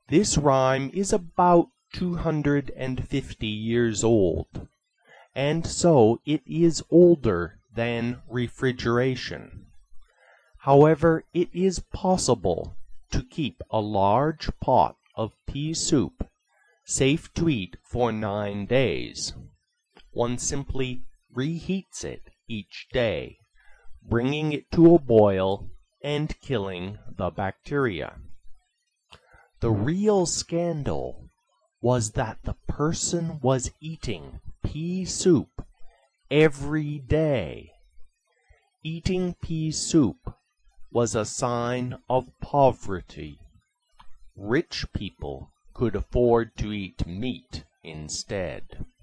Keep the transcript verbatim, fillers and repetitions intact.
This rhyme is about two hundred fifty years old, and so it is older than refrigeration. However, it is possible to keep a large pot of pea soup safe to eat for nine days. One simply reheats it each day, bringing it to a boil and killing the bacteria. The real scandal was that the person was eating pea soup every day. Eating pea soup was a sign of poverty. Rich people could afford to eat meat instead.